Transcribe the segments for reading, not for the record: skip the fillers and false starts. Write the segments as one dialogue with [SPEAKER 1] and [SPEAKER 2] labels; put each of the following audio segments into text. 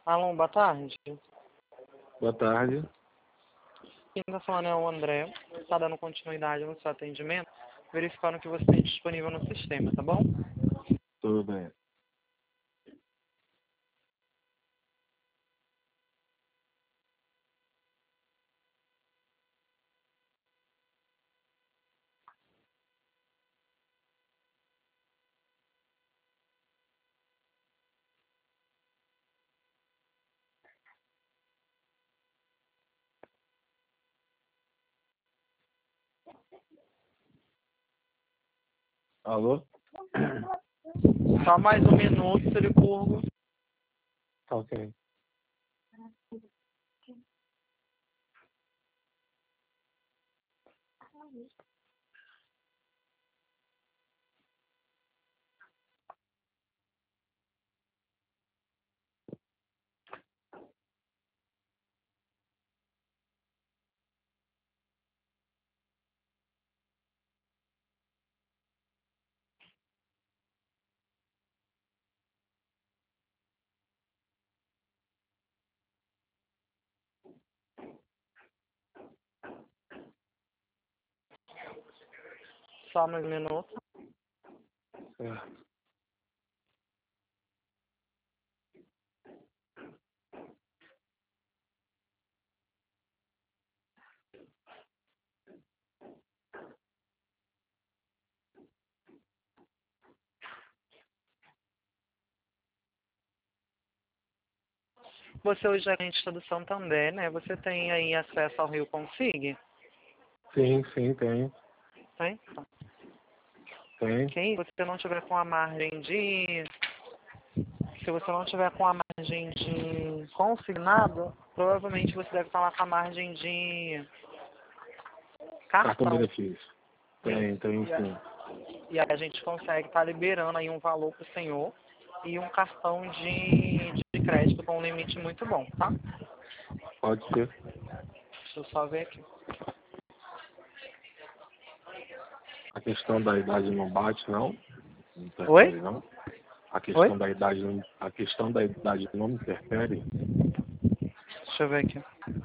[SPEAKER 1] Alô, boa tarde.
[SPEAKER 2] Boa tarde.
[SPEAKER 1] Quem está falando é o André. Está dando continuidade no seu atendimento, verificando o que você tem disponível no sistema, tá bom?
[SPEAKER 2] Tudo bem. Alô?
[SPEAKER 1] Só mais um minuto, seu Licurgo.
[SPEAKER 2] Ok.
[SPEAKER 1] Só mais um minuto.
[SPEAKER 2] Certo.
[SPEAKER 1] Você hoje é cliente do Santander, né? Você tem aí acesso ao Rio Consig?
[SPEAKER 2] Sim, tenho.
[SPEAKER 1] Tem?
[SPEAKER 2] Tem.
[SPEAKER 1] Ok. Se você não tiver com a margem de... Se você não tiver com a margem de consignado, provavelmente você deve estar lá com a margem de
[SPEAKER 2] Cartão
[SPEAKER 1] cartão.
[SPEAKER 2] benefício. Tem sim.
[SPEAKER 1] E aí a gente consegue estar liberando aí um valor para o senhor e um cartão de crédito com um limite muito bom, tá?
[SPEAKER 2] Pode ser.
[SPEAKER 1] Deixa eu só ver aqui.
[SPEAKER 2] A questão da idade não bate, não? Não
[SPEAKER 1] Oi?
[SPEAKER 2] interfere, não? A
[SPEAKER 1] Oi?
[SPEAKER 2] questão da idade, a questão da idade não interfere?
[SPEAKER 1] Deixa eu ver aqui.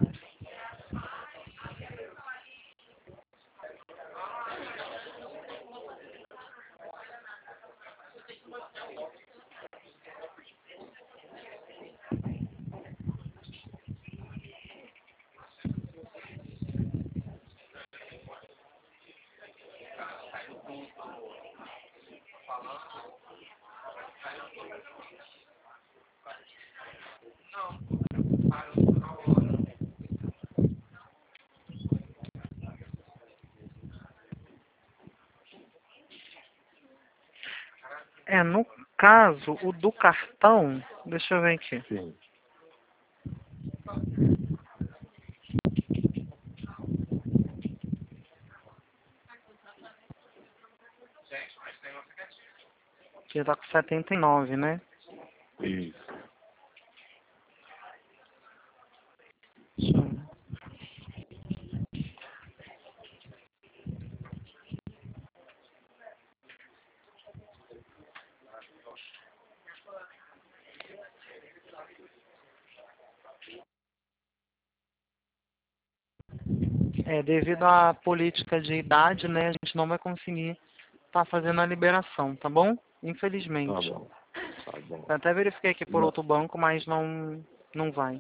[SPEAKER 1] No caso, o do cartão, deixa eu ver aqui.
[SPEAKER 2] Sim.
[SPEAKER 1] Que tá com 79, né?
[SPEAKER 2] Isso.
[SPEAKER 1] Deixa eu ver. Devido à política de idade, né, a gente não vai conseguir estar fazendo a liberação, tá bom?
[SPEAKER 2] Tá
[SPEAKER 1] Infelizmente.
[SPEAKER 2] bom. Tá bom.
[SPEAKER 1] Eu até verifiquei aqui por
[SPEAKER 2] Não,
[SPEAKER 1] outro banco, mas não vai.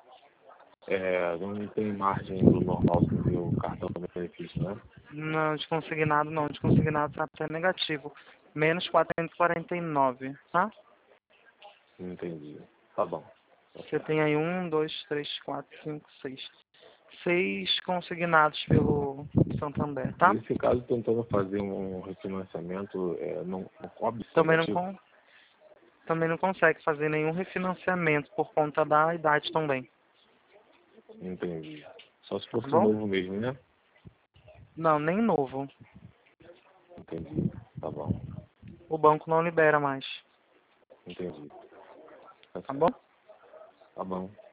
[SPEAKER 2] não tem margem do normal do meu cartão benefício, né?
[SPEAKER 1] Não, de consignado não. De consignado tá até negativo. Menos 449, tá?
[SPEAKER 2] Entendi. Tá bom. Tá
[SPEAKER 1] Você
[SPEAKER 2] certo.
[SPEAKER 1] tem aí 1, 2, 3, 4, 5, 6. 6 consignados pelo Santander, tá?
[SPEAKER 2] Nesse caso, tentando fazer um refinanciamento, não cobre esse
[SPEAKER 1] Também não,
[SPEAKER 2] negativo?
[SPEAKER 1] também não consegue fazer nenhum refinanciamento por conta da idade também,
[SPEAKER 2] Entendi. Só se
[SPEAKER 1] tá
[SPEAKER 2] fosse
[SPEAKER 1] bom?
[SPEAKER 2] novo mesmo, né?
[SPEAKER 1] Não, nem novo.
[SPEAKER 2] Entendi. Tá bom.
[SPEAKER 1] O banco não libera mais,
[SPEAKER 2] Entendi. Tá
[SPEAKER 1] tá bom?
[SPEAKER 2] certo. Tá bom.